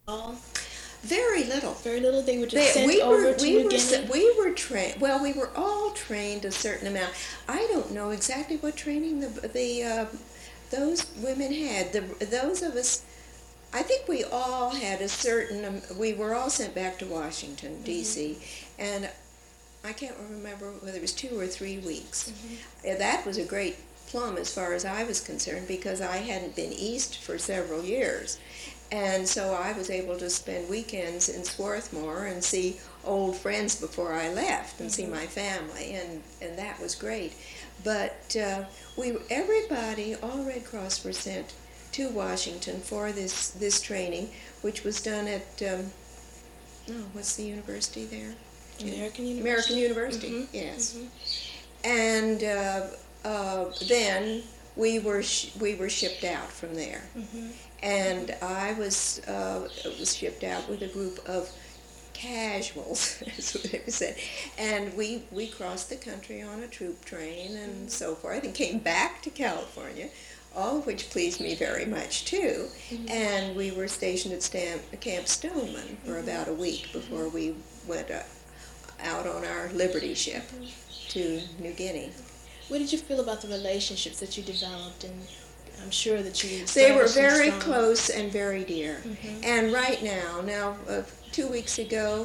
all? Very little. Very little. They were just sent over to New Guinea. We were trained. Well, we were all trained a certain amount. I don't know exactly what training those women had. Those of us, I think we all had a certain. We were all sent back to Washington D.C. and I can't remember whether it was 2 or 3 weeks. That was a great plum as far as I was concerned because I hadn't been east for several years. And so I was able to spend weekends in Swarthmore and see old friends before I left and see my family, and that was great. But everybody, all Red Cross were sent to Washington for this training, which was done at, what's the university there? American University. American University, yes. And then we were shipped out from there. And I was shipped out with a group of casuals, that's what it was said. And we crossed the country on a troop train and so forth, and came back to California, all of which pleased me very much too. And we were stationed at Camp Stoneman for about a week before we went out on our Liberty ship to New Guinea. What did you feel about the relationships that you developed? And I'm sure that you. They were very close and very dear. And right now, 2 weeks ago,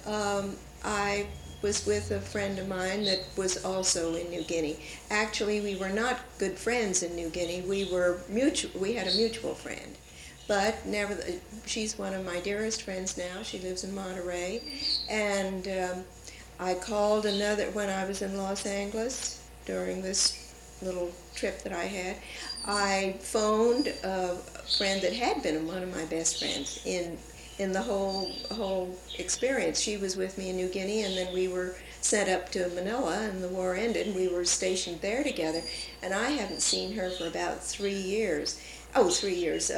I was with a friend of mine that was also in New Guinea. Actually, we were not good friends in New Guinea. We had a mutual friend. But she's one of my dearest friends now. She lives in Monterey. And I called when I was in Los Angeles during this little trip that I had. I phoned a friend that had been one of my best friends in the whole experience. She was with me in New Guinea, and then we were sent up to Manila, and the war ended, and we were stationed there together. And I haven't seen her for about 3 years. 3 years.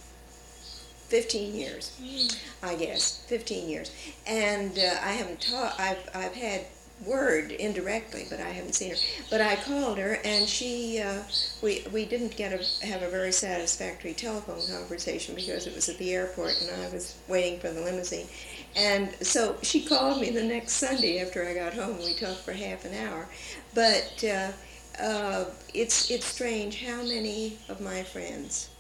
15 years, I guess, 15 years. And I haven't I've had word indirectly, but I haven't seen her. But I called her, and we didn't have a very satisfactory telephone conversation because it was at the airport, and I was waiting for the limousine. And so she called me the next Sunday after I got home, and we talked for half an hour. But it's strange how many of my friends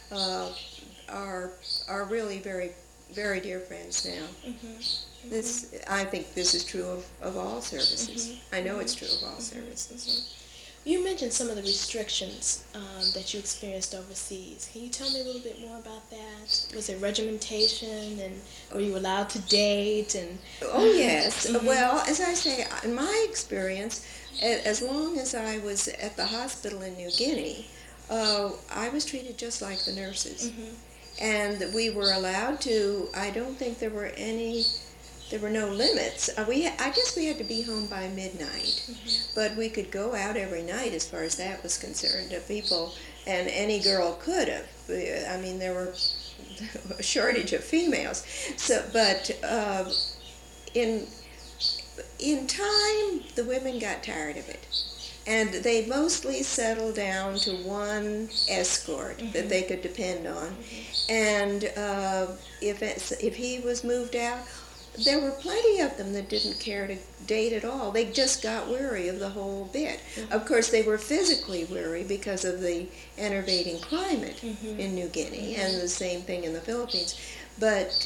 are really very, very dear friends now. I think this is true of all services. I know it's true of all services. You mentioned some of the restrictions that you experienced overseas. Can you tell me a little bit more about that? Was there regimentation, and were you allowed to date? Oh, yes. Well, as I say, in my experience, as long as I was at the hospital in New Guinea, I was treated just like the nurses. And we were allowed to, I don't think there were no limits. I guess we had to be home by midnight, but we could go out every night as far as that was concerned. People, and any girl could have. I mean, there were a shortage of females. But in time, the women got tired of it. And they mostly settled down to one escort that they could depend on. And if he was moved out, there were plenty of them that didn't care to date at all. They just got weary of the whole bit. Of course, they were physically weary because of the enervating climate in New Guinea, and the same thing in the Philippines. But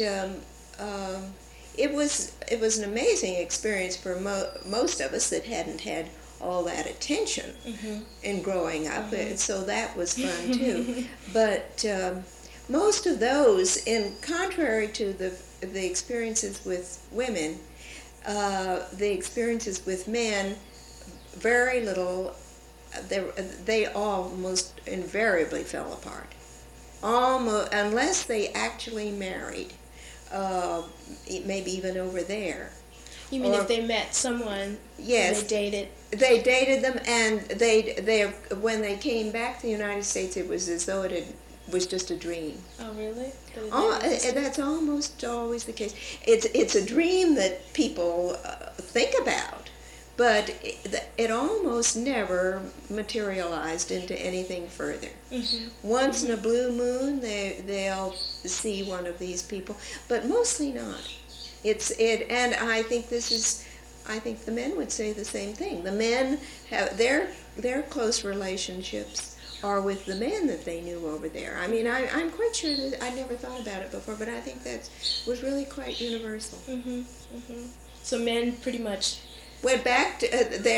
it was an amazing experience for most of us that hadn't had all that attention in growing up, so that was fun too. But most of those, in contrary to the experiences with women, the experiences with men, very little. They almost invariably fell apart, unless they actually married, maybe even over there. You mean if they met someone, yes, they dated? They dated them, and when they came back to the United States, it was as though it was just a dream. Oh, really? That's almost always the case. It's a dream that people think about, but it almost never materialized into anything further. Once in a blue moon, they they'll see one of these people, but mostly not. And I think I think the men would say the same thing. The men have their close relationships are with the men that they knew over there. I mean, I'm quite sure that I never thought about it before, but I think that was really quite universal. So men pretty much went back to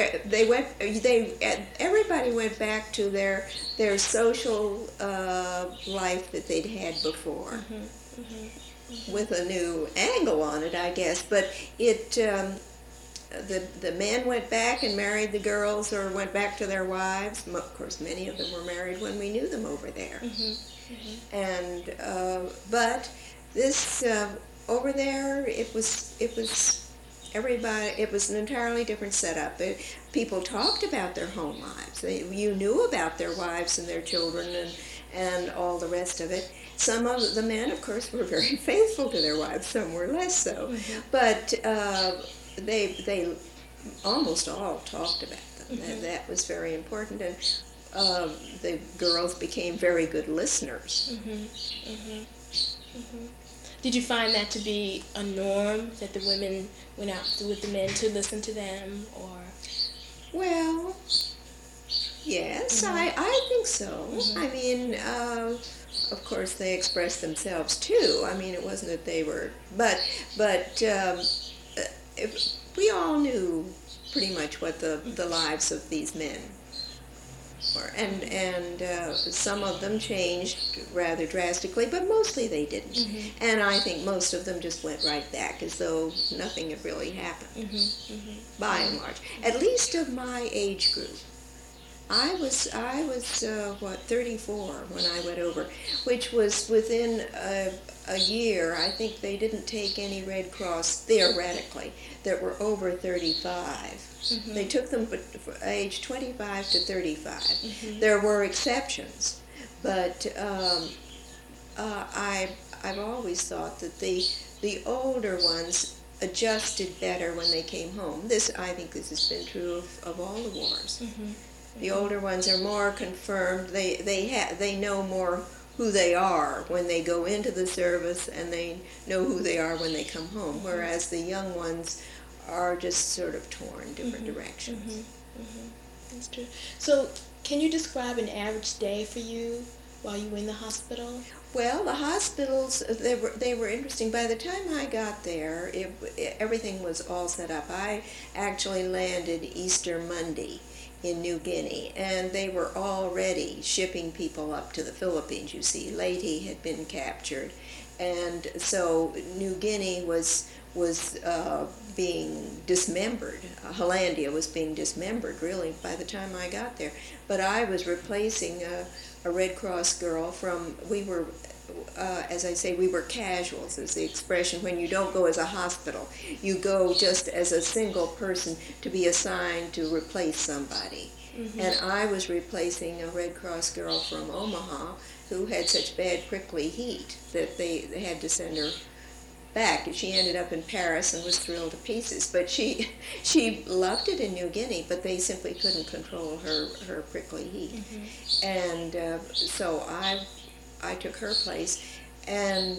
everybody went back to their social life that they'd had before, with a new angle on it, I guess. But the men went back and married the girls, or went back to their wives. Of course, many of them were married when we knew them over there. And but this over there, it was everybody. It was an entirely different setup. People talked about their home lives. You knew about their wives and their children and all the rest of it. Some of the men, of course, were very faithful to their wives. Some were less so. But they almost all talked about them. That was very important, and the girls became very good listeners. Did you find that to be a norm, that the women went out with the men to listen to them, or? Well, yes, I think so. I mean, of course, they expressed themselves too. I mean, it wasn't that they were, but we all knew pretty much what the lives of these men were, and some of them changed rather drastically, but mostly they didn't. And I think most of them just went right back as though nothing had really happened, by and large. At least of my age group. I was 34 when I went over, which was within a year. I think they didn't take any Red Cross, theoretically, that were over 35. They took them from age 25 to 35. There were exceptions, but I've always thought that the older ones adjusted better when they came home. I think this has been true of all the wars. The older ones are more confirmed. They know more who they are when they go into the service, and they know who they are when they come home, whereas the young ones are just sort of torn different directions. That's true. So can you describe an average day for you while you were in the hospital? Well, the hospitals, they were interesting. By the time I got there, everything was all set up. I actually landed Easter Monday in New Guinea, and they were already shipping people up to the Philippines. You see, Leyte had been captured, and so New Guinea was being dismembered. Hollandia was being dismembered, really, by the time I got there. But I was replacing a Red Cross girl as I say, we were casuals, is the expression. When you don't go as a hospital, you go just as a single person to be assigned to replace somebody. And I was replacing a Red Cross girl from Omaha who had such bad prickly heat that they had to send her back. She ended up in Paris and was thrilled to pieces. But she loved it in New Guinea, but they simply couldn't control her prickly heat. And so I took her place, and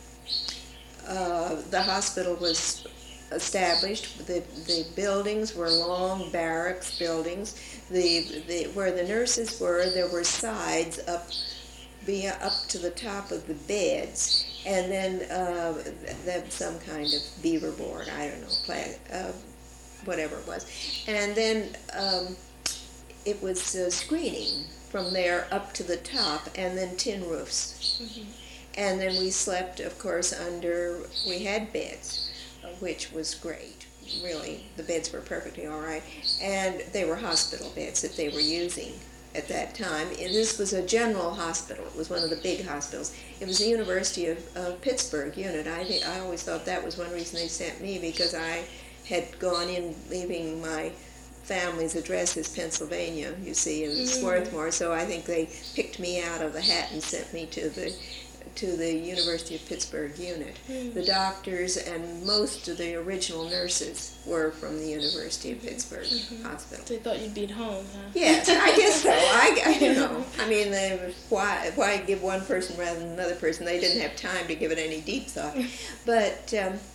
the hospital was established. The buildings were long barracks buildings. Where the nurses were, there were sides up to the top of the beds, and then some kind of beaver board, I don't know, whatever it was. And then it was screening from there up to the top, and then tin roofs. And then we slept, of course, we had beds, which was great. Really, the beds were perfectly all right. And they were hospital beds that they were using at that time. And this was a general hospital. It was one of the big hospitals. It was the University of Pittsburgh unit. I always thought that was one reason they sent me, because I had gone in leaving my family's address is Pennsylvania, you see, in Swarthmore. So I think they picked me out of the hat and sent me to the University of Pittsburgh unit. The doctors and most of the original nurses were from the University of Pittsburgh Hospital. So they thought you'd be at home, huh? Yes, I guess so. I you know, I mean, why give one person rather than another person? They didn't have time to give it any deep thought. But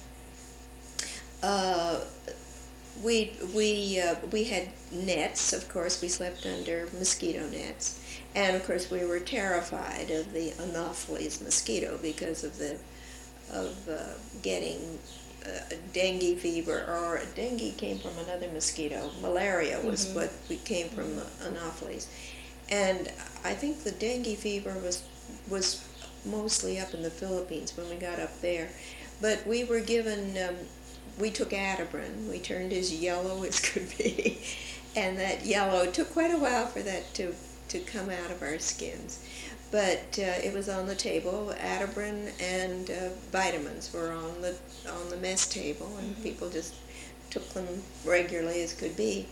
we had nets. Of course, we slept under mosquito nets. And of course, we were terrified of the Anopheles mosquito because of getting dengue fever, or dengue came from another mosquito. Malaria was what we came from Anopheles, and I think the dengue fever was mostly up in the Philippines when we got up there. But we were given, we took Atibrin. We turned as yellow as could be, and that yellow, it took quite a while for that to come out of our skins. But it was on the table. Atibrin and vitamins were on the mess table, and people just took them regularly as could be.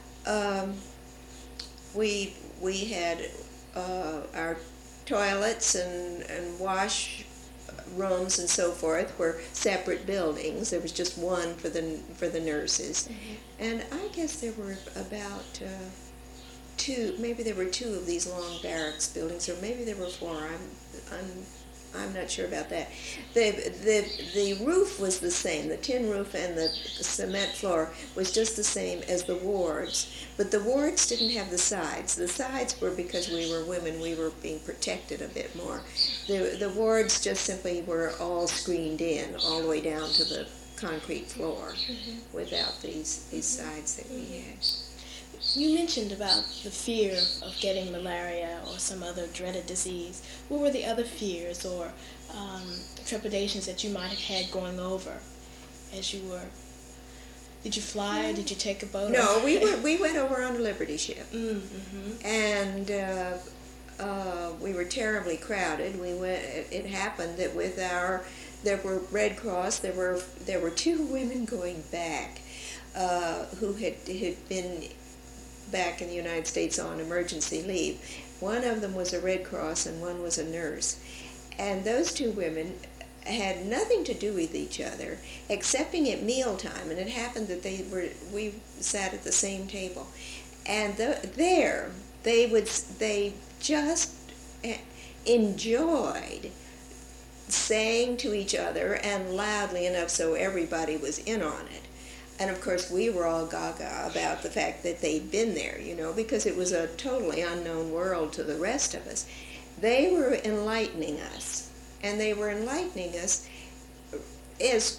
We had our toilets and wash rooms and so forth were separate buildings. There was just one for the nurses, and I guess there were about two. Maybe there were two of these long barracks buildings, or maybe there were four. I'm not sure about that. The roof was the same. The tin roof and the cement floor was just the same as the wards, but the wards didn't have the sides. The sides were because we were women. We were being protected a bit more. The wards just simply were all screened in all the way down to the concrete floor, without these sides that we had. You mentioned about the fear of getting malaria or some other dreaded disease. What were the other fears or trepidations that you might have had going over as you were? Did you fly? Did you take a boat? No, we went over on a Liberty ship, and we were terribly crowded. It happened that there were Red Cross. There were two women going back who had been back in the United States on emergency leave. One of them was a Red Cross and one was a nurse. And those two women had nothing to do with each other, excepting at mealtime. And it happened that we sat at the same table. And they just enjoyed saying to each other, and loudly enough so everybody was in on it. And of course, we were all gaga about the fact that they'd been there, because it was a totally unknown world to the rest of us. They were enlightening us, and they were enlightening us as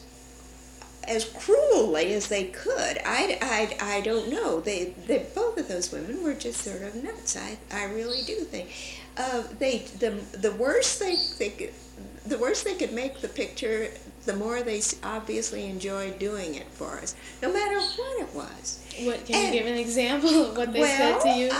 cruelly as they could. I don't know. They both of those women were just sort of nuts. I really do think the worse they could make the picture, the more they obviously enjoyed doing it for us, no matter what it was. Can you give an example of what they said to you?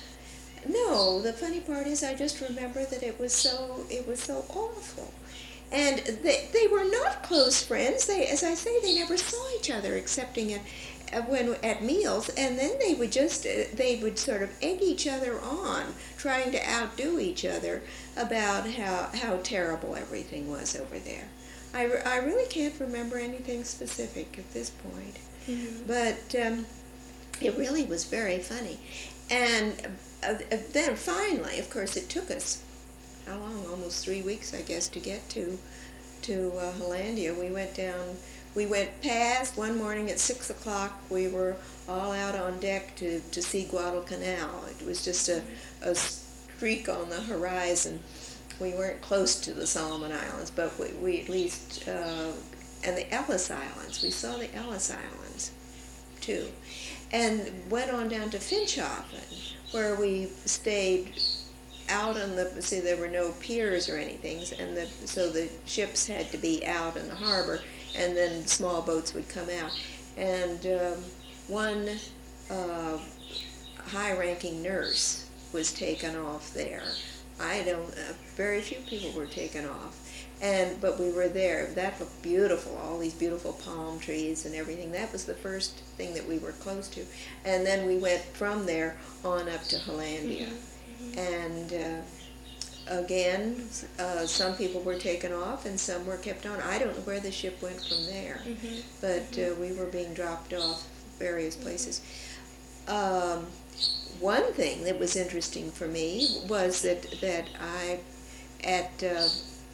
No, the funny part is I just remember that it was so awful. And they were not close friends. As I say, they never saw each other excepting at meals, and then they would sort of egg each other on, trying to outdo each other about how terrible everything was over there. I really can't remember anything specific at this point, but it really was very funny. And then finally, of course, it took us, how long? Almost 3 weeks, I guess, to get to Hollandia. We went past one morning at 6 o'clock. We were all out on deck to see Guadalcanal. It was just a streak on the horizon. We weren't close to the Solomon Islands, but we at least, and the Ellis Islands. We saw the Ellis Islands, too. And went on down to Finschhafen, where we stayed out on there were no piers or anything, and so the ships had to be out in the harbor, and then small boats would come out. And one high-ranking nurse was taken off there. Very few people were taken off. But we were there. That looked beautiful, all these beautiful palm trees and everything. That was the first thing that we were close to. And then we went from there on up to Hollandia. And again, some people were taken off and some were kept on. I don't know where the ship went from there, but we were being dropped off various places. One thing that was interesting for me was that I at the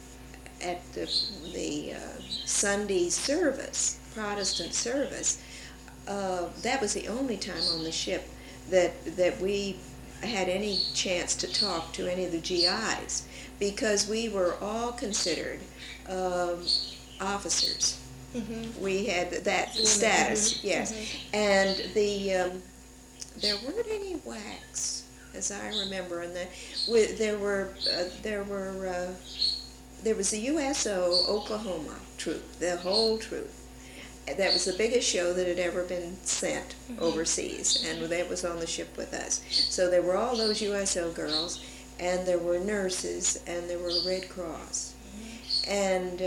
Sunday service, Protestant service, that was the only time on the ship that we had any chance to talk to any of the GIs, because we were all considered officers. We had that status, yes. And there weren't any WACs, as I remember, and there was the USO Oklahoma troop, the whole troop. That was the biggest show that had ever been sent overseas, and that was on the ship with us. So there were all those USO girls, and there were nurses, and there were Red Cross. And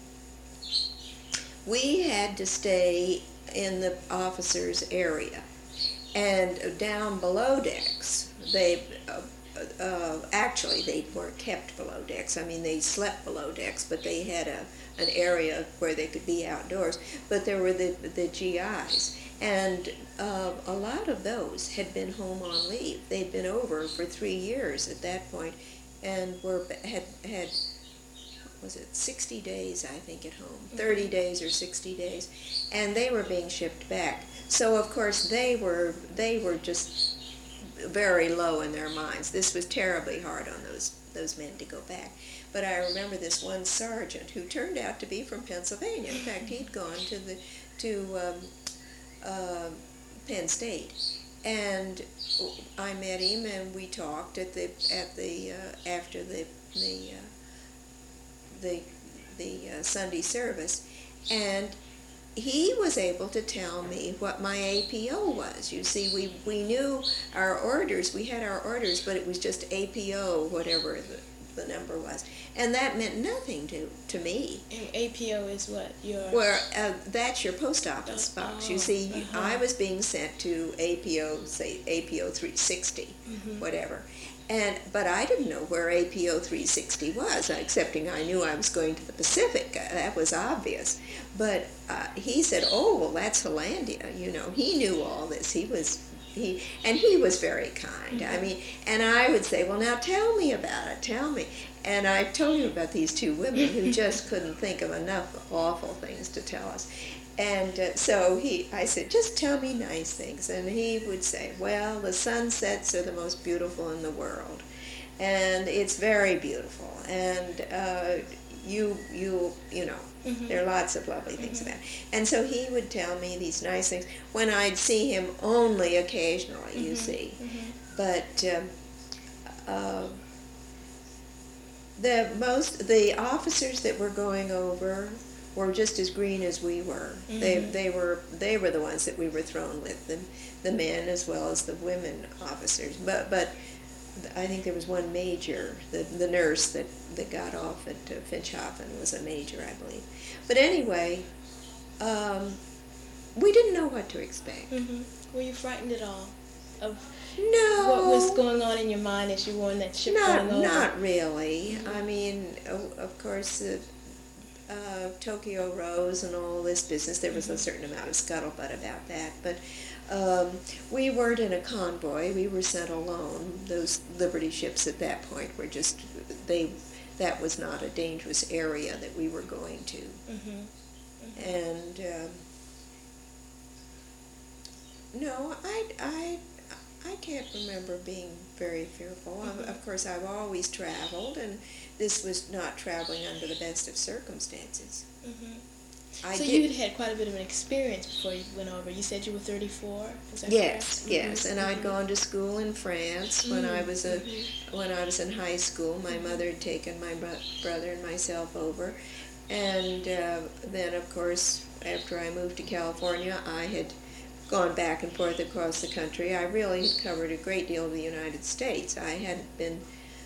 we had to stay in the officers' area. And down below decks, actually, they weren't kept below decks. I mean, they slept below decks, but they had an area where they could be outdoors. But there were the GIs, and a lot of those had been home on leave. They'd been over for 3 years at that point, and had was it 60 days, I think, at home, 30 days or 60 days, and they were being shipped back. So of course they were just very low in their minds. This was terribly hard on those men to go back. But I remember this one sergeant who turned out to be from Pennsylvania. In fact, he'd gone to Penn State, and I met him and we talked after the Sunday service, and he was able to tell me what my APO was. You see, we knew our orders, we had our orders, but it was just APO, whatever the number was. And that meant nothing to me. And APO is what? That's your post office box. You see, I was being sent to APO, say APO 360, whatever. But I didn't know where APO 360 was, excepting I knew I was going to the Pacific. That was obvious. But he said, "Oh, well, that's Hollandia." You know, he knew all this. He was very kind. I mean, and I would say, "Well, now tell me about it. Tell me." And I told him about these two women who just couldn't think of enough awful things to tell us. And so I said, "Just tell me nice things." And he would say, "Well, the sunsets are the most beautiful in the world. And it's very beautiful. And you know, there are lots of lovely things about it." And so he would tell me these nice things when I'd see him only occasionally, you see. But the officers that were going over were just as green as we were. They were the ones that we were thrown with, the men as well as the women officers. But I think there was one major, the nurse that got off at Finchhofen was a major, I believe. But anyway, we didn't know what to expect. Were you frightened at all of No. what was going on in your mind as you were on that ship going over? Not really. I mean, of course, Tokyo rose and all this business. There was a certain amount of scuttlebutt about that, but we weren't in a convoy. We were sent alone. Those Liberty ships at that point were just that was not a dangerous area that we were going to. And no, I can't remember being very fearful. Of course, I've always traveled, and this was not traveling under the best of circumstances. So you had quite a bit of an experience before you went over. You said you were 34. Is that Yes, correct? yes, and I'd gone to school in France when I was when I was in high school. My mother had taken my brother and myself over, and then, of course, after I moved to California, I had gone back and forth across the country. I really had covered a great deal of the United States. I hadn't been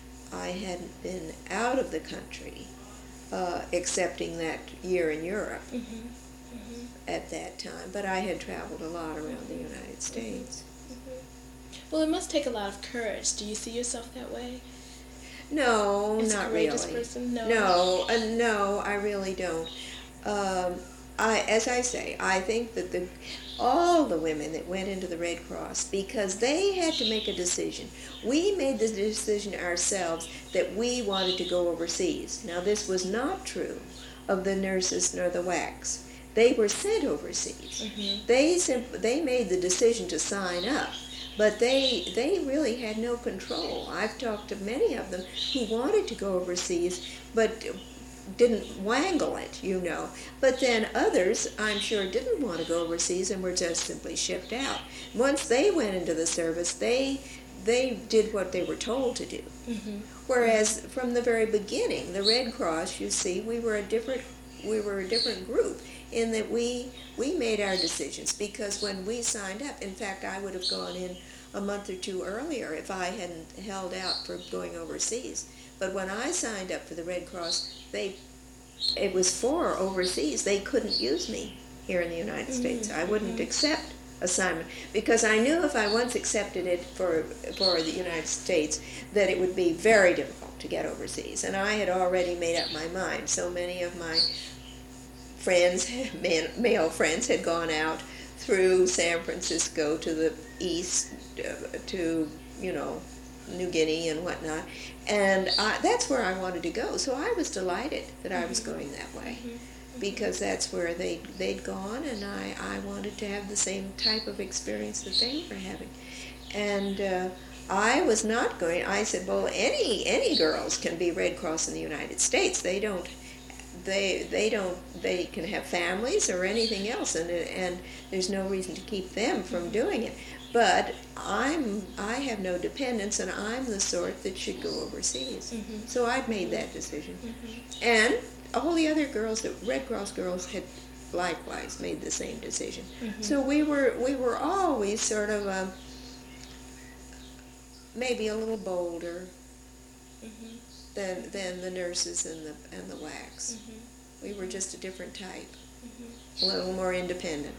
out of the country, excepting that year in Europe at that time. But I had traveled a lot around the United States. Well, it must take a lot of courage. Do you see yourself that way? No, as a not courageous really. person? No. No, I really don't. As I say, I think that all the women that went into the Red Cross, because they had to make a decision. We made the decision ourselves that we wanted to go overseas. Now, this was not true of the nurses nor the WACs. They were sent overseas. They made the decision to sign up, but they really had no control. I've talked to many of them who wanted to go overseas, but didn't wangle it, you know. But then others, I'm sure, didn't want to go overseas and were just simply shipped out. Once they went into the service, they did what they were told to do. Whereas from the very beginning, the Red Cross, you see, we were a different group in that we made our decisions, because when we signed up, in fact, I would have gone in a month or two earlier if I hadn't held out for going overseas. But when I signed up for the Red Cross, it was for overseas. They couldn't use me here in the United States. I wouldn't accept assignment, because I knew if I once accepted it for the United States that it would be very difficult to get overseas. And I had already made up my mind. So many of my friends, male friends, had gone out through San Francisco to the east, to, you know, New Guinea and whatnot, and that's where I wanted to go. So I was delighted that I was going that way, because that's where they'd gone, and I wanted to have the same type of experience that they were having. And I was not going. I said, well, any girls can be Red Cross in the United States. They can have families or anything else, and there's no reason to keep them from doing it. But I have no dependents, and I'm the sort that should go overseas. So I've made that decision. And all the other girls, the Red Cross girls, had likewise made the same decision. So we were always sort of maybe a little bolder than the nurses and the WACs. We were just a different type, a little more independent.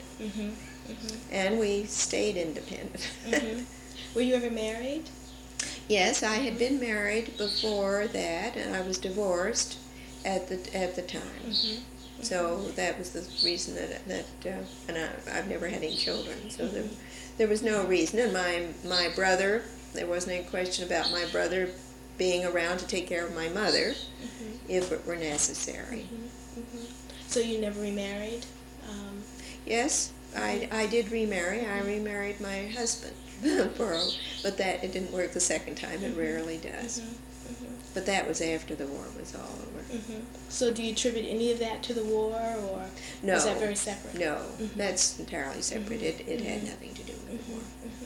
And we stayed independent. Were you ever married? Yes, I had been married before that, and I was divorced at the time. So that was the reason that and I've never had any children, so there was no reason. And my brother, there wasn't any question about my brother being around to take care of my mother if it were necessary. So you never remarried? Yes, I did remarry. I remarried my husband, but that it didn't work the second time. It rarely does. But that was after the war was all over. So do you attribute any of that to the war, or No, was that very separate? No, that's entirely separate. It had nothing to do with the war.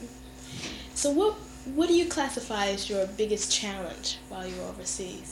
So what do you classify as your biggest challenge while you were overseas?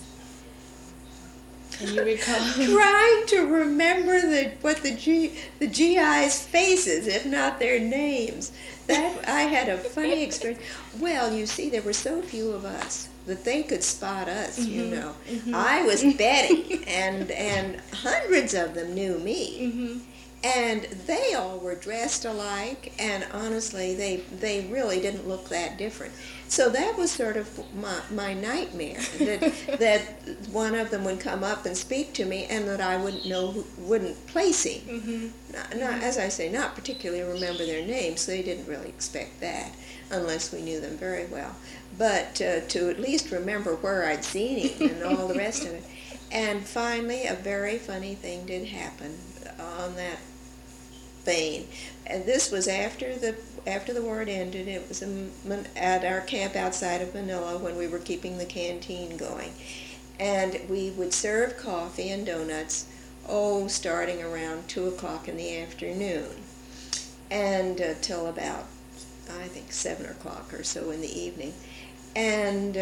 Can you recall? Trying to remember what the GI's faces, if not their names. That I had a funny experience. Well, you see, there were so few of us that they could spot us, you know. I was Betty, and hundreds of them knew me. And they all were dressed alike, and honestly, they really didn't look that different. So that was sort of my nightmare, that one of them would come up and speak to me, and that I wouldn't place him. Not, as I say, not particularly remember their names. They didn't really expect that, unless we knew them very well. But to at least remember where I'd seen him and all the rest of it. And finally, a very funny thing did happen on that vein. And this was after the war had ended. It was at our camp outside of Manila when we were keeping the canteen going. And we would serve coffee and donuts, starting around 2 o'clock in the afternoon, and till about, I think, 7 o'clock or so in the evening. And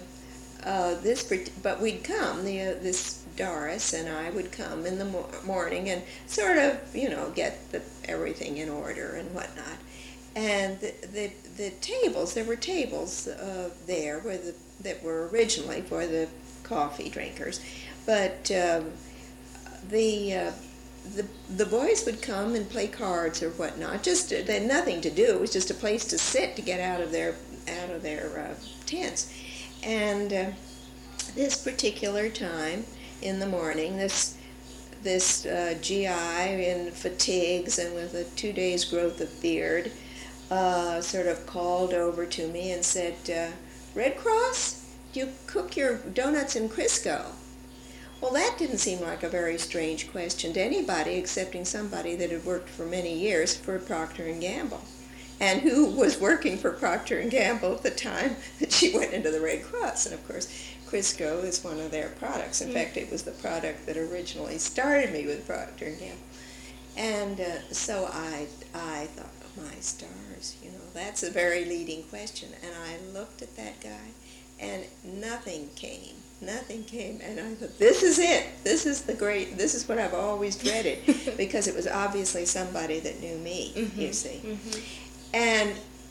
but we'd come, this Doris and I would come in the morning and sort of, get everything in order and whatnot. And the tables, there were tables there that were originally for the coffee drinkers, but the boys would come and play cards or whatnot. They had nothing to do. It was just a place to sit to get out of their tents. And this particular time in the morning, this GI in fatigues and with a 2 days growth of beard sort of called over to me and said, Red Cross, do you cook your donuts in Crisco? Well, that didn't seem like a very strange question to anybody excepting somebody that had worked for many years for Procter & Gamble, and who was working for Procter & Gamble at the time that she went into the Red Cross. And of course, Crisco is one of their products. In fact, it was the product that originally started me with Procter & Gamble. And so I thought, oh, my stars, that's a very leading question. And I looked at that guy, and nothing came, and I thought, this is it. This is what I've always dreaded, because it was obviously somebody that knew me, you see. And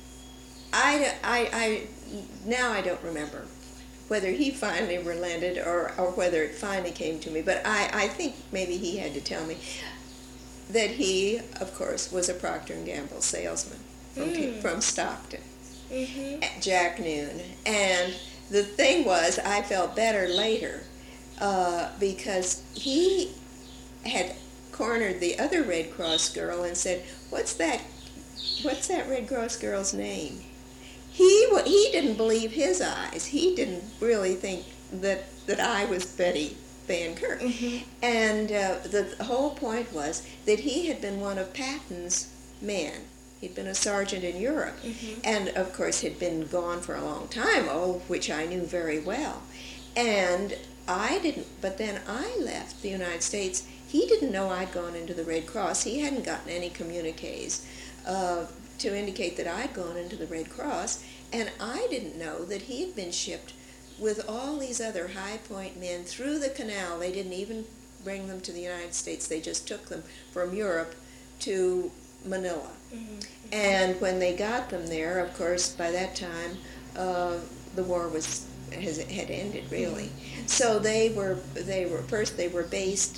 now I don't remember whether he finally relented or whether it finally came to me, but I think maybe he had to tell me that he, of course, was a Procter & Gamble salesman from Stockton, Jack Noon. And the thing was, I felt better later because he had cornered the other Red Cross girl and said, what's that Red Cross girl's name? He didn't believe his eyes. He didn't really think that I was Betty Van Kirk. And the whole point was that he had been one of Patton's men. He'd been a sergeant in Europe, and of course had been gone for a long time, which I knew very well. And I didn't, but then I left the United States. He didn't know I'd gone into the Red Cross. He hadn't gotten any communiques to indicate that I'd gone into the Red Cross, and I didn't know that he had been shipped with all these other High Point men through the canal. They didn't even bring them to the United States. They just took them from Europe to Manila. And when they got them there, of course, by that time, the war had ended, really. So they were based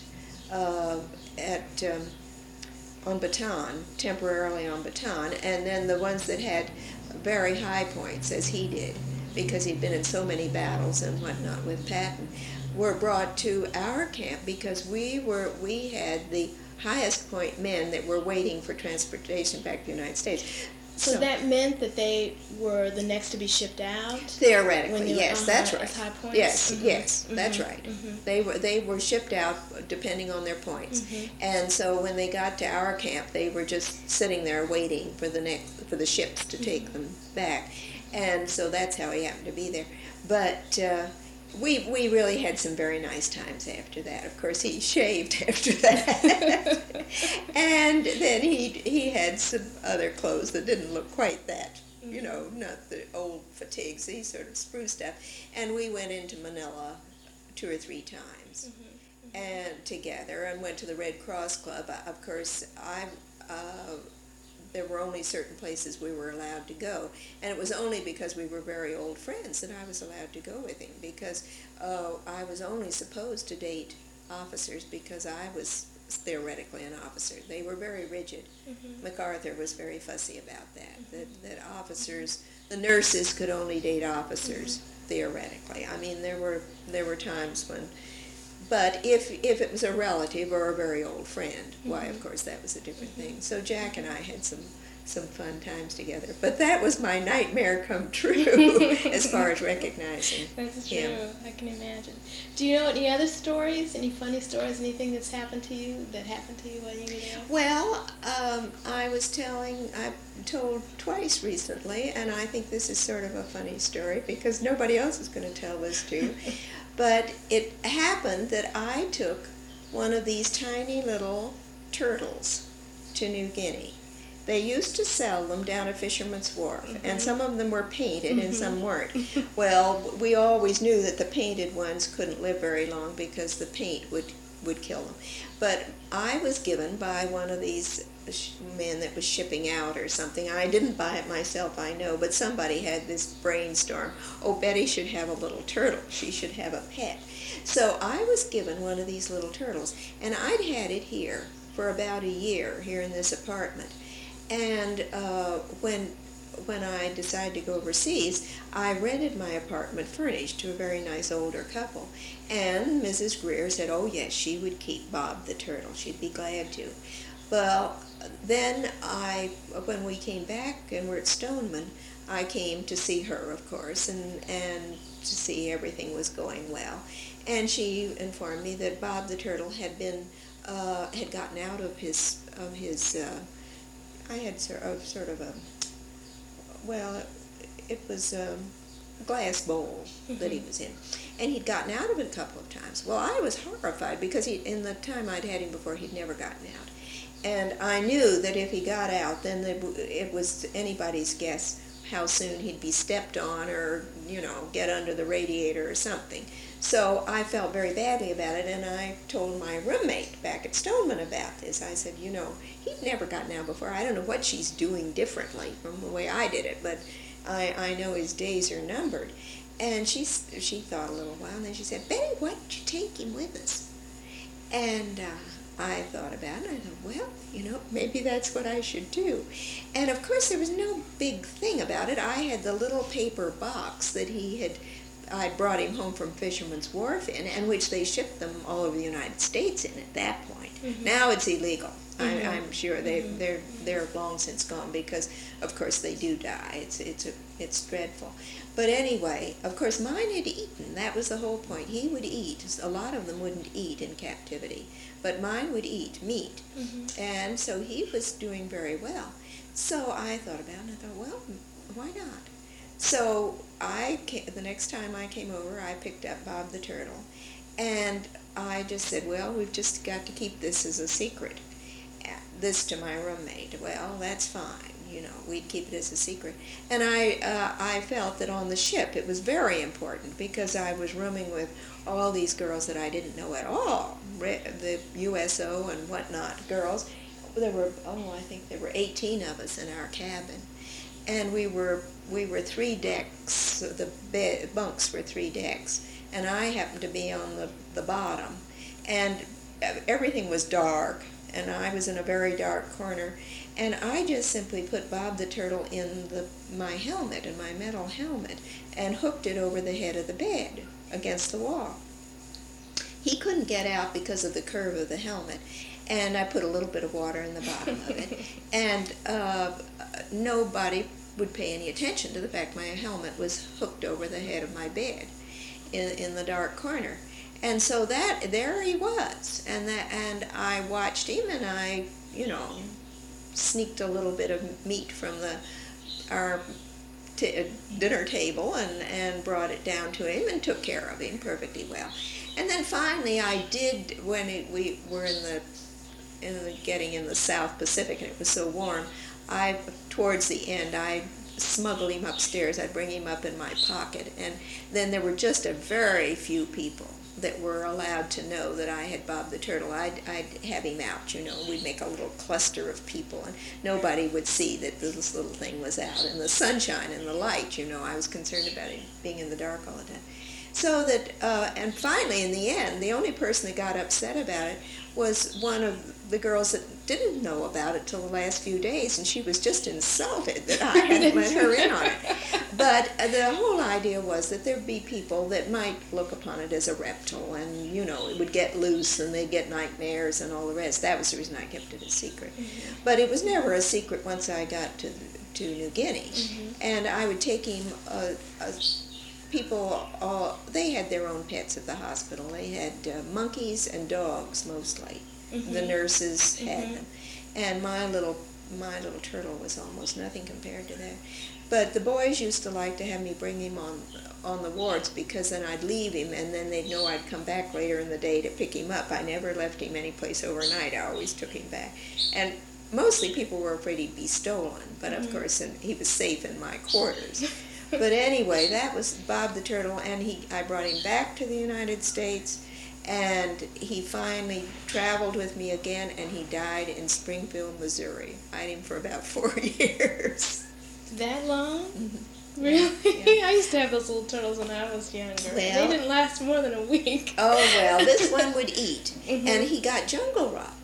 on Bataan, temporarily on Bataan, and then the ones that had very high points, as he did, because he'd been in so many battles and whatnot with Patton, were brought to our camp because we had the highest point men that were waiting for transportation back to the United States. So that meant that they were the next to be shipped out? Theoretically, yes, that's right. As high points? Yes, that's right. They were shipped out depending on their points. And so when they got to our camp, they were just sitting there waiting for the ships to take them back. And so that's how he happened to be there. But we really had some very nice times after that. Of course, he shaved after that. And then he had some other clothes that didn't look quite that, not the old fatigues. He sort of spruced up. And we went into Manila 2 or 3 times and together, and went to the Red Cross Club. Of course, there were only certain places we were allowed to go, and it was only because we were very old friends that I was allowed to go with him, because I was only supposed to date officers because I was theoretically an officer. They were very rigid. MacArthur was very fussy about that officers, the nurses could only date officers theoretically. I mean, there were times when, but if it was a relative or a very old friend, why, of course, that was a different thing. So Jack and I had some fun times together. But that was my nightmare come true as far as recognizing That's him. true. I can imagine. Do you know any other stories, any funny stories, anything that's happened to you while you were there? Well, I told twice recently, and I think this is sort of a funny story because nobody else is going to tell this to. But it happened that I took one of these tiny little turtles to New Guinea. They used to sell them down at Fisherman's Wharf, and some of them were painted and some weren't. Well, we always knew that the painted ones couldn't live very long because the paint would kill them. But I was given by one of these men that was shipping out or something. I didn't buy it myself, I know, but somebody had this brainstorm. Oh, Betty should have a little turtle. She should have a pet. So I was given one of these little turtles, and I'd had it here for about a year, here in this apartment. And when when I decided to go overseas, I rented my apartment furnished to a very nice older couple. And Mrs. Greer said, oh yes, she would keep Bob the Turtle. She'd be glad to. Well, then when we came back and were at Stoneman, I came to see her, of course, and to see everything was going well. And she informed me that Bob the Turtle had gotten out of his I had sort of a, well, it was a glass bowl that he was in. And he'd gotten out of it a couple of times. Well, I was horrified because in the time I'd had him before, he'd never gotten out. And I knew that if he got out, then it was anybody's guess how soon he'd be stepped on or, get under the radiator or something. So I felt very badly about it, and I told my roommate back at Stoneman about this. I said, he'd never gotten out before. I don't know what she's doing differently from the way I did it, but I know his days are numbered. And she thought a little while, and then she said, Betty, why don't you take him with us? And I thought about it, and I thought, well, maybe that's what I should do. And of course, there was no big thing about it. I had the little paper box that I brought him home from Fisherman's Wharf in, and which they shipped them all over the United States in at that point. Mm-hmm. Now it's illegal. Mm-hmm. I'm sure they're long since gone because, of course, they do die. It's dreadful. But anyway, of course, mine had eaten. That was the whole point. He would eat. A lot of them wouldn't eat in captivity, but mine would eat meat. Mm-hmm. And so he was doing very well. So I thought about it, and I thought, well, why not? So the next time I came over, I picked up Bob the Turtle, and I just said, well, we've just got to keep this as a secret. This to my roommate. Well, that's fine. We'd keep it as a secret. And I felt that on the ship it was very important because I was rooming with all these girls that I didn't know at all, the USO and whatnot girls. I think there were 18 of us in our cabin. And we were 3 decks, the bunks were 3 decks, and I happened to be on the bottom. And everything was dark, and I was in a very dark corner, and I just simply put Bob the Turtle in my helmet, in my metal helmet, and hooked it over the head of the bed against the wall. He couldn't get out because of the curve of the helmet, and I put a little bit of water in the bottom of it, and nobody would pay any attention to the fact my helmet was hooked over the head of my bed in the dark corner. And so there he was, and I watched him, and I, sneaked a little bit of meat from our dinner table and brought it down to him and took care of him perfectly well. And then finally I did, when we were getting in the South Pacific and it was so warm, towards the end, I smuggled him upstairs. I'd bring him up in my pocket, and then there were just a very few people that were allowed to know that I had Bob the Turtle. I'd have him out, we'd make a little cluster of people, and nobody would see that this little thing was out in the sunshine and the light, I was concerned about him being in the dark all the time. So that, and finally, in the end, the only person that got upset about it was one of the girls that didn't know about it till the last few days, and she was just insulted that I hadn't let her in on it. But the whole idea was that there'd be people that might look upon it as a reptile, and, it would get loose, and they'd get nightmares and all the rest. That was the reason I kept it a secret. Mm-hmm. But it was never a secret once I got to New Guinea. Mm-hmm. And I would take him, people, they had their own pets at the hospital. They had monkeys and dogs mostly. Mm-hmm. The nurses had them, and my little turtle was almost nothing compared to that. But the boys used to like to have me bring him on the wards, because then I'd leave him, and then they'd know I'd come back later in the day to pick him up. I never left him any place overnight. I always took him back, and mostly people were afraid he'd be stolen. But of course, he was safe in my quarters. But anyway, that was Bob the Turtle, and I brought him back to the United States. And he finally traveled with me again, and he died in Springfield, Missouri. I had him for about 4 years. That long? Mm-hmm. Really? Yeah. I used to have those little turtles when I was younger. Well, they didn't last more than a week. Oh, well, this one would eat. Mm-hmm. And he got jungle rot.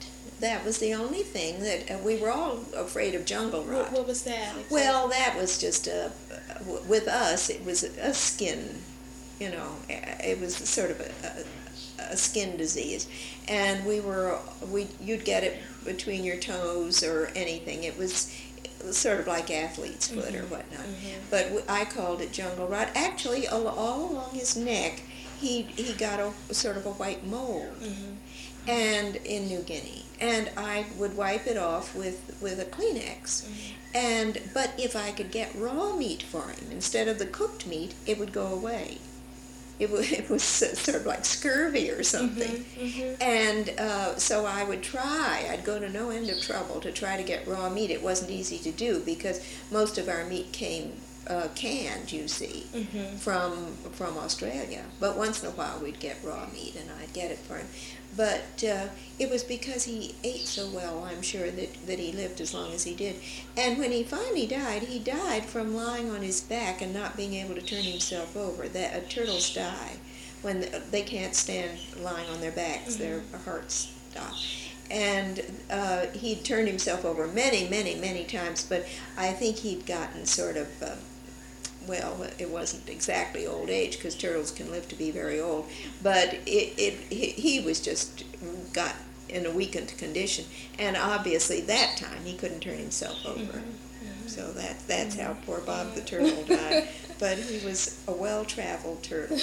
that was the only thing that we were all afraid of jungle rot. What was that? Exactly? Well, that was just with us, it was a skin, it was sort of a skin disease, and you'd get it between your toes or anything. It was sort of like athlete's foot or whatnot. But I called it jungle rot. Actually, all along his neck, he got a sort of a white mold, and in New Guinea, and I would wipe it off with a Kleenex. But if I could get raw meat for him instead of the cooked meat, it would go away. It was sort of like scurvy or something. And so I would try. I'd go to no end of trouble to try to get raw meat. It wasn't easy to do because most of our meat came canned, you see, from Australia. But once in a while we'd get raw meat, and I'd get it for him. But it was because he ate so well, I'm sure, that he lived as long as he did. And when he finally died, he died from lying on his back and not being able to turn himself over. Turtles die when they can't stand lying on their backs. Their hearts stop. And he'd turned himself over many, many, many times, but I think he'd gotten sort of... well, it wasn't exactly old age, because turtles can live to be very old, but he was just got in a weakened condition, and obviously that time he couldn't turn himself over. So that's how poor Bob the turtle died. But he was a well-traveled turtle.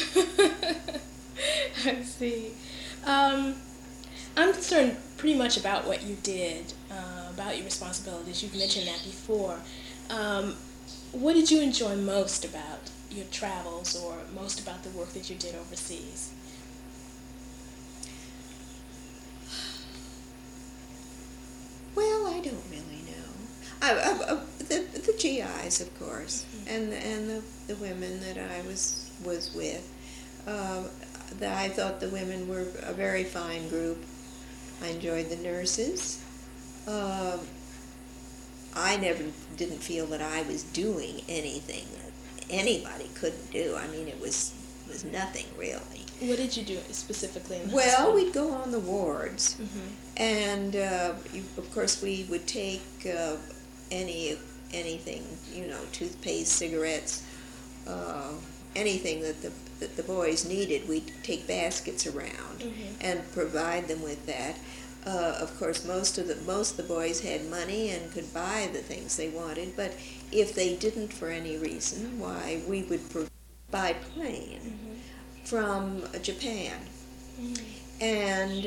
I see. I'm concerned pretty much about what you did, about your responsibilities. You've mentioned that before. What did you enjoy most about your travels, or most about the work that you did overseas? Well, I don't really know. The GIs, of course, and the women that I was with. I thought the women were a very fine group. I enjoyed the nurses. I never didn't feel that I was doing anything that anybody couldn't do. I mean, it was nothing really. What did you do specifically in the Well, hospital? we'd go on the wards, and of course we would take anything, toothpaste, cigarettes, anything that the boys needed. We'd take baskets around and provide them with that. Of course, most of the boys had money and could buy the things they wanted, but if they didn't for any reason, why, we would by plane from Japan. And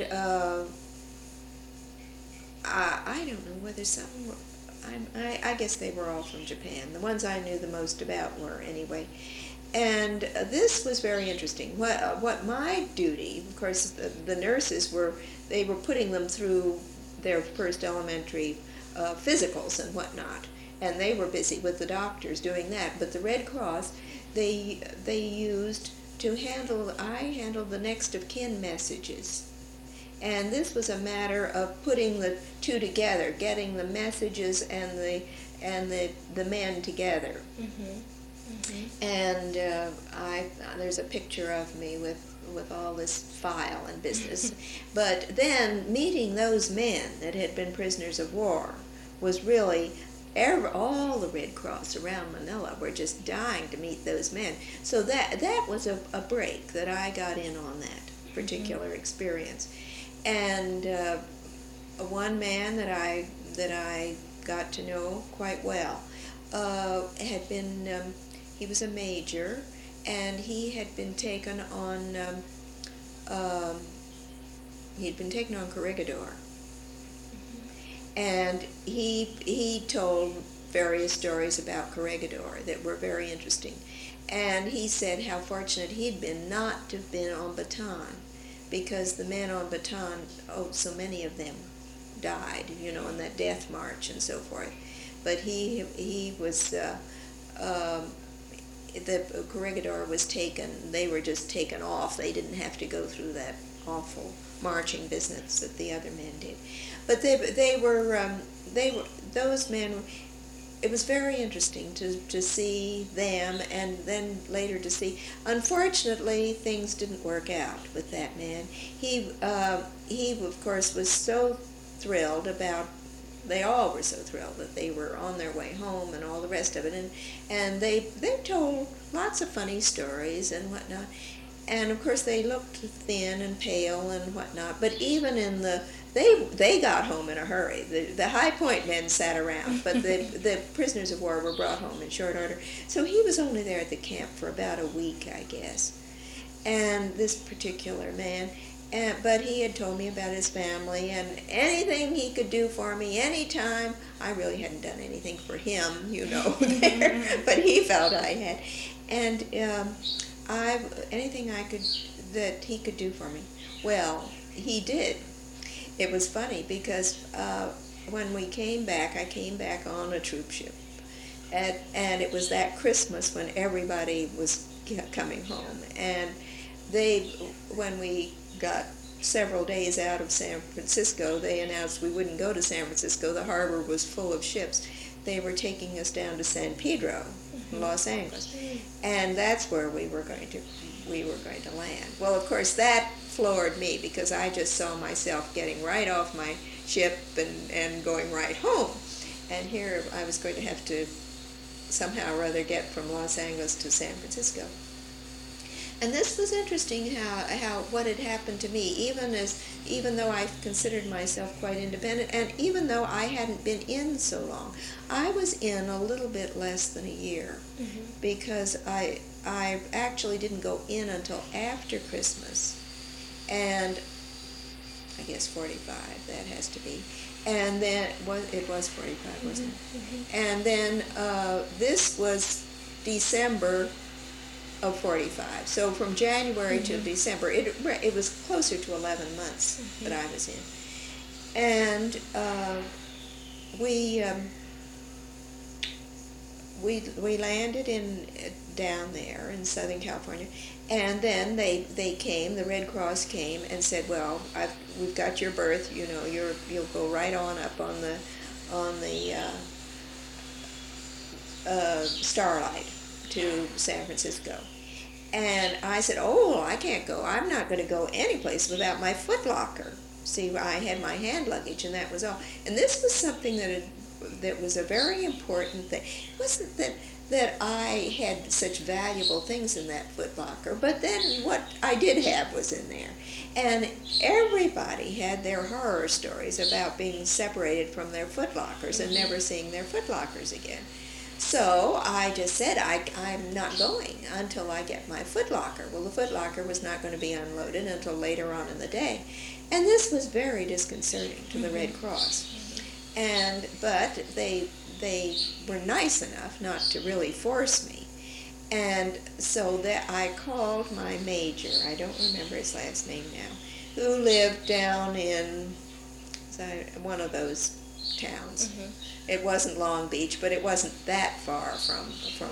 I don't know whether some were, I guess they were all from Japan. The ones I knew the most about were, anyway. And this was very interesting. What my duty, of course, the nurses were putting them through their first elementary physicals and whatnot, and they were busy with the doctors doing that. But the Red Cross, they used to I handled the next of kin messages. And this was a matter of putting the two together, getting the messages and the men together. And there's a picture of me with all this file and business. But then meeting those men that had been prisoners of war was really, all the Red Cross around Manila were just dying to meet those men. So that was a break that I got in on that particular experience. And one man that I got to know quite well had been, he was a major, and he had been taken on, Corregidor. And he told various stories about Corregidor that were very interesting. And he said how fortunate he'd been not to have been on Bataan, because the men on Bataan, so many of them died, in that death march and so forth. But he was, the Corregidor was taken, they were just taken off. They didn't have to go through that awful marching business that the other men did. But they were those men. It was very interesting to see them, and then later to see. Unfortunately, things didn't work out with that man. He of course was so thrilled about, they all were so thrilled that they were on their way home and all the rest of it. And they told lots of funny stories and whatnot. And of course they looked thin and pale and whatnot, but even in they got home in a hurry. The High Point men sat around, but the prisoners of war were brought home in short order. So he was only there at the camp for about a week, I guess. And this particular man, but he had told me about his family and anything he could do for me anytime. I really hadn't done anything for him, there, but he felt I had. And anything that he could do for me. Well, he did. It was funny because when we came back, I came back on a troop ship. And it was that Christmas when everybody was coming home. And when we got several days out of San Francisco, they announced we wouldn't go to San Francisco. The harbor was full of ships. They were taking us down to San Pedro, Los Angeles, and that's where we were going to land. Well, of course, that floored me because I just saw myself getting right off my ship and going right home. And here I was going to have to somehow or other get from Los Angeles to San Francisco. And this was interesting how what had happened to me, even though I considered myself quite independent, and even though I hadn't been in so long. I was in a little bit less than a year, because I actually didn't go in until after Christmas, and I guess 45, that has to be. And then it was 45, wasn't it? And then this was December of 45. So from January to December, it was closer to 11 months that I was in. And we landed down there in Southern California, and then they came, the Red Cross came and said, well, we've got your berth, you'll go right on up on the Starlight to San Francisco. And I said, I can't go. I'm not going to go anyplace without my footlocker. See, I had my hand luggage, and that was all. And this was something that was a very important thing. It wasn't that I had such valuable things in that footlocker, but then what I did have was in there. And everybody had their horror stories about being separated from their footlockers and never seeing their footlockers again. So I just said, I'm not going until I get my footlocker. Well, the footlocker was not going to be unloaded until later on in the day. And this was very disconcerting to the Red Cross. But they were nice enough not to really force me. And so that I called my major, I don't remember his last name now, who lived down in one of those towns. It wasn't Long Beach, but it wasn't that far from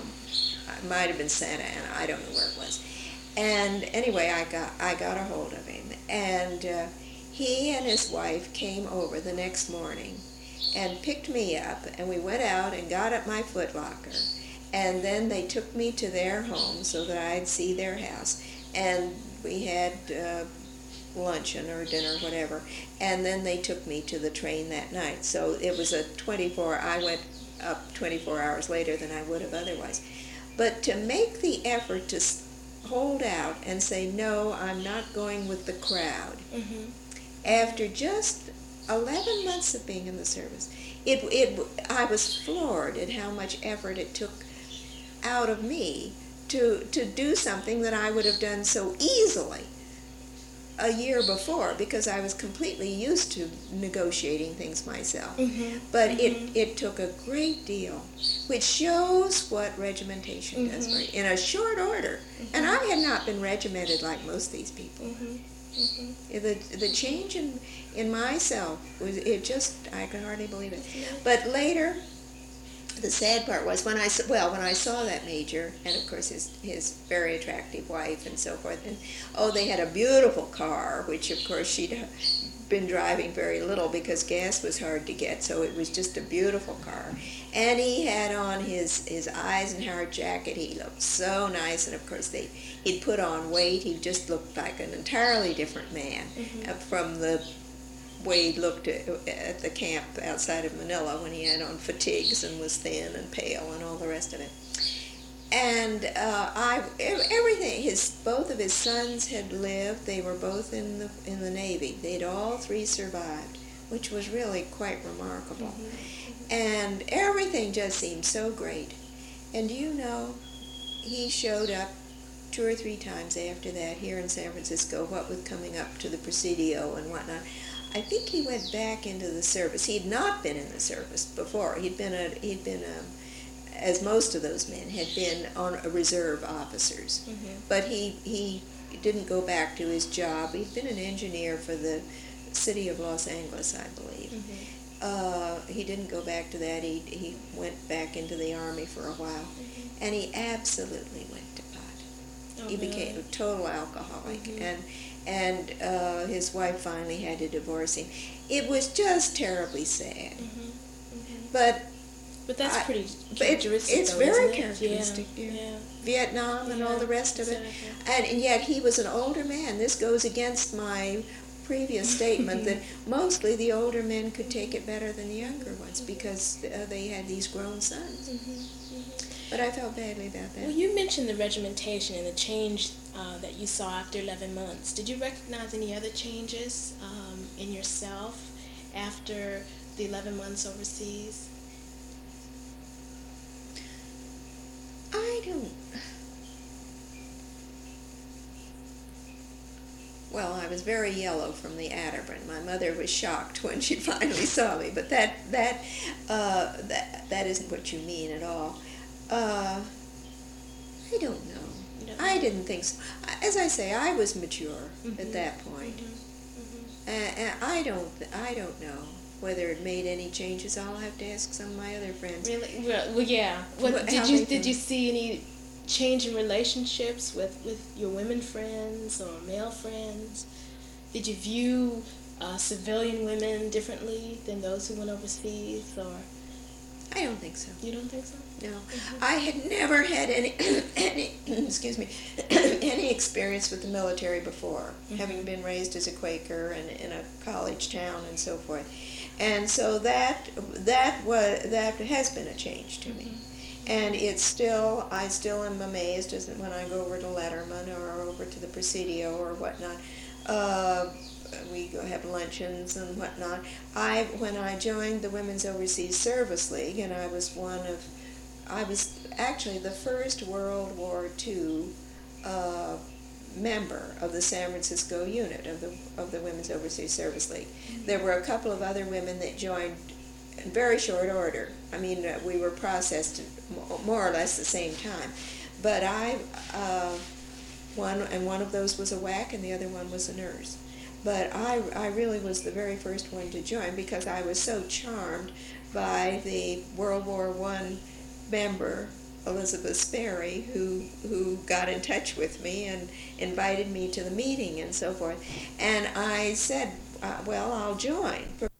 it might have been Santa Ana, I don't know where it was. And anyway, I got a hold of him, and he and his wife came over the next morning and picked me up, and we went out and got at my footlocker, and then they took me to their home so that I'd see their house, and we had luncheon or dinner, whatever, and then they took me to the train that night. So it was I went up 24 hours later than I would have otherwise. But to make the effort to hold out and say, no, I'm not going with the crowd, after just 11 months of being in the service, I was floored at how much effort it took out of me to do something that I would have done so easily a year before, because I was completely used to negotiating things myself. But it took a great deal, which shows what regimentation does for you in a short order. And I had not been regimented like most of these people. The change in myself was, I can hardly believe it. But later, the sad part was when I saw that major, and of course his very attractive wife and so forth, and they had a beautiful car, which of course she'd been driving very little because gas was hard to get, so it was just a beautiful car. And he had on his Eisenhower jacket. He looked so nice, and of course he'd put on weight. He just looked like an entirely different man from the way he looked at the camp outside of Manila when he had on fatigues and was thin and pale and all the rest of it. And everything. Both of his sons had lived. They were both in the Navy. They'd all three survived, which was really quite remarkable. Mm-hmm. And everything just seemed so great. And do you know, he showed up 2 or 3 times after that here in San Francisco, what with coming up to the Presidio and whatnot. I think he went back into the service. He had not been in the service before. He'd been as most of those men had been on reserve officers. Mm-hmm. But he didn't go back to his job. He'd been an engineer for the city of Los Angeles, I believe. Mm-hmm. He didn't go back to that. He went back into the Army for a while. Mm-hmm. And he absolutely went to pot. He became a total alcoholic. Mm-hmm. And his wife finally had to divorce him. It was just terribly sad. Mm-hmm. Mm-hmm. But that's pretty characteristic. It's very characteristic. Yeah. Vietnam and all the rest of it. And yet he was an older man. This goes against my previous statement that mostly the older men could take it better than the younger ones because they had these grown sons. But I felt badly about that. Well, you mentioned the regimentation and the change that you saw after 11 months. Did you recognize any other changes in yourself after the 11 months overseas? Well, I was very yellow from the Atterburn. My mother was shocked when she finally saw me, but that isn't what you mean at all. I don't know. I didn't think so. As I say, I was mature at that point. And I don't know whether it made any changes. I'll have to ask some of my other friends. Really? Well, yeah. Did you see any change in relationships with your women friends or male friends? Did you view civilian women differently than those who went overseas, or? I don't think so. You don't think so? No. I had never had any excuse me, any experience with the military before, having been raised as a Quaker and in a college town and so forth. And so that has been a change to me. And I still am amazed as when I go over to Letterman or over to the Presidio or whatnot. We go have luncheons and whatnot. When I joined the Women's Overseas Service League, and I was actually the first World War II member of the San Francisco unit of the Women's Overseas Service League. There were a couple of other women that joined in very short order. I mean, we were processed more or less the same time. But one of those was a WAC and the other one was a nurse. But I really was the very first one to join because I was so charmed by the World War I member, Elizabeth Sperry, who got in touch with me and invited me to the meeting and so forth. And I said, well, I'll join.